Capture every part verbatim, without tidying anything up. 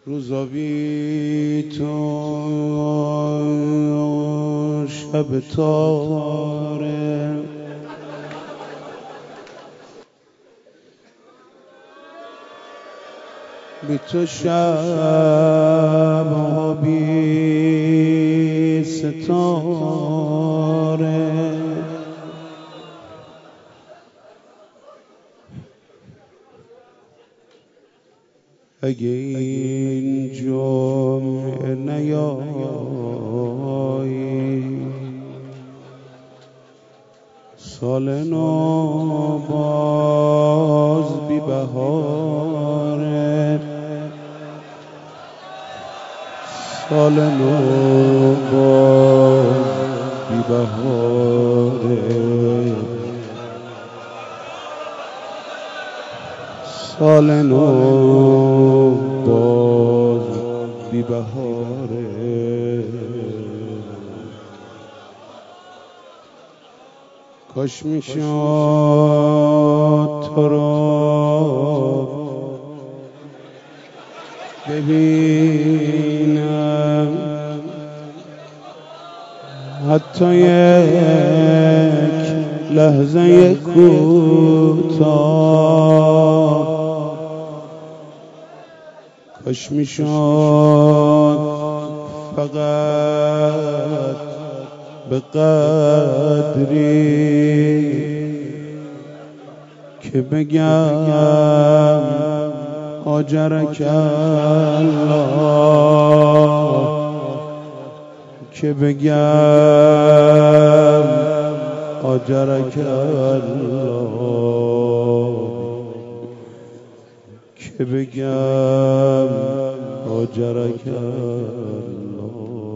روزا بی تو شب تاره، بی تو شب ها بی ستاره، اگه این جمعه نیایی سال نو باز بی بهاره، سال نو باز بی بهاره، سال نو باز بی بهاره. کاش میشد تو رو ببینم حتی یک لحظه کوتاه، کاش میشد فقط به قدری که بگم آجرک الله، که بگم آجرک الله، که بگم آجرک الله.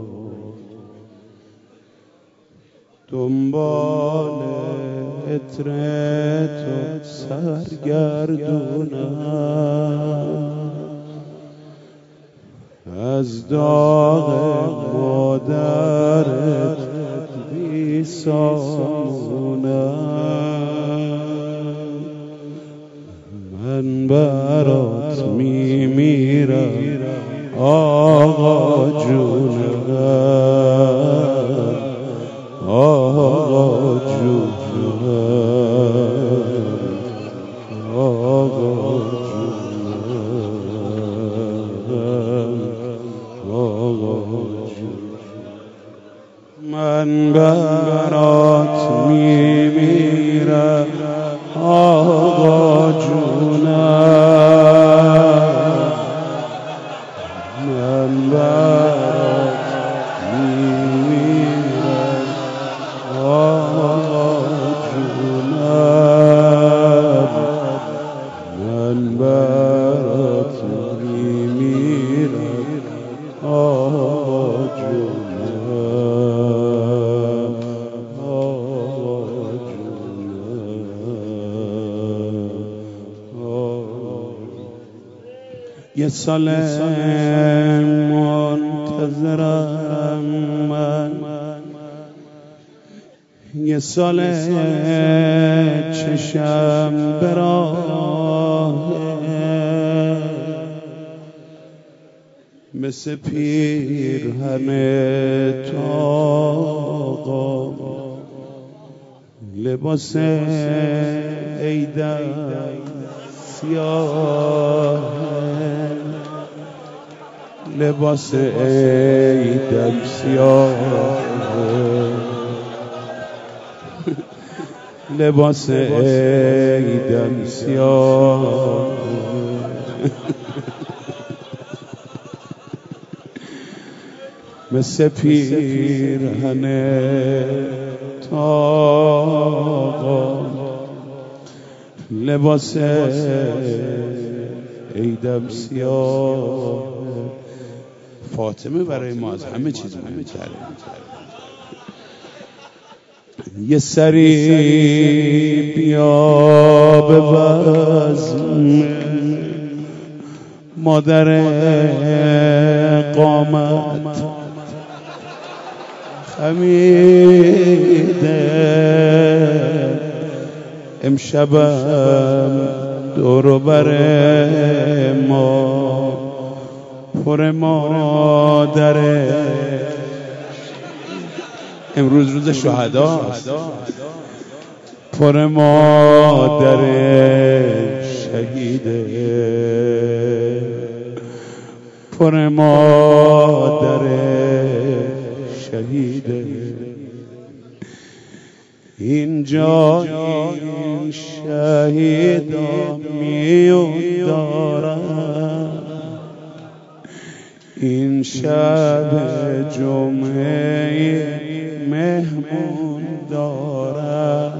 دنبال عطر تو سرگردونم، از داغ مادرت بی سامونم، من برات میمیرم آقا جونم، آقا جونم، آقا جونم، آقا جونم، من برات میمیرم آقا جونم، من برات میمیرم آقا جونم، من برات میمیرم آقا جونم، آقا جونم. یه سال منتظرم من، یه سال چشم براهه، مثل پیرهن تاقا لباس عیدم سیاه، لباس عیدم سیاه، لباس عیدم سیاه، مثل پیرهن تاقا لباس عیدم سیاه. فاطمه برای ما از همه چیز مهمتره. یه سری بیا به بزم مادر قامت خمیده، امشبم دور بر ما پر مادره، امروز روز شهداست، پر مادره شهیده، پر مادره شهیده. اینجا این شهیدا می‌دارن، این شب جمعه مهمون دارن،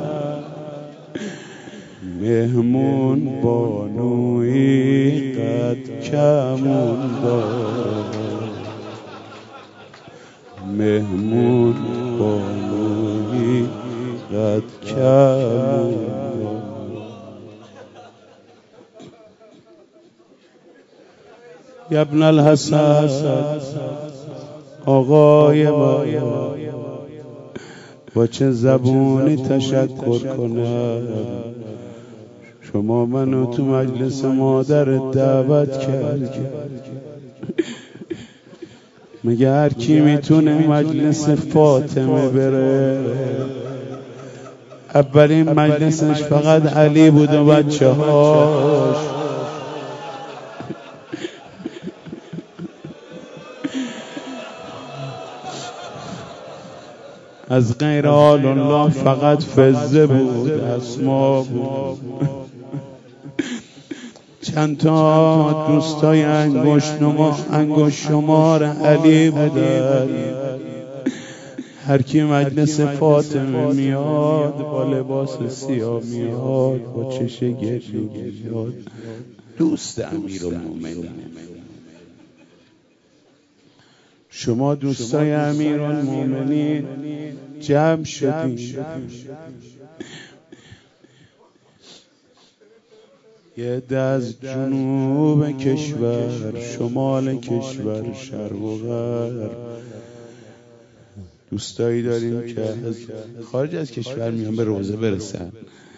مهمون بانوی قد کمون دارن، مهمون بانوی قد کمون دارن. یا ابن الحسن آقای ما، با چه زبونی تشکر کنم شما منو تو مجلس مادرت دعوت کردی. مگه هر کی میتونه مجلس فاطمه بره؟ اولین مجلسش فقط علی بود و بچه هاش. از غیر آل الله فقط فزه بود، اسما بود. چند تا دوستای انگشت نما انگشت شمار علی بودن. هر کی مجلس فاطمه میاد با لباس سیاه میاد، با چش گریه میاد، دوست امیرالمومنین. شما دوستای امیرالمومنین جمع شدید، یه عده از جنوب کشور، شمال کشور، شرق و غرب دوستایی داریم که از خارج از کشور میان به روزه برسن.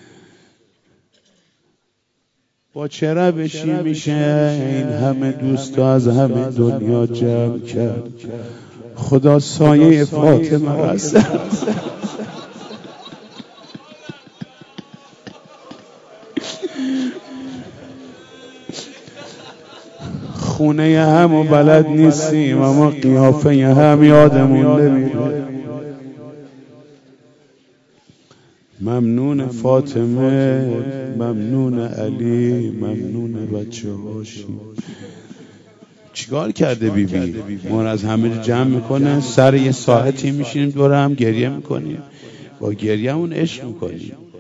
با چه روشی میشه این همه دوستا از همه دنیا جمع کرد؟ خدا سایه فاطمه رسد. خونه هم و بلد نیستیم اما قیافه هم یادمون نمیره. ممنون فاطمه، ممنون علی، ممنون بچه هاشی. چیکار کرده بی بی؟ ما از همه جمع میکنه، سر یه ساعتی میشینیم دور هم گریه میکنیم، با گریه اون عشق میکنیم.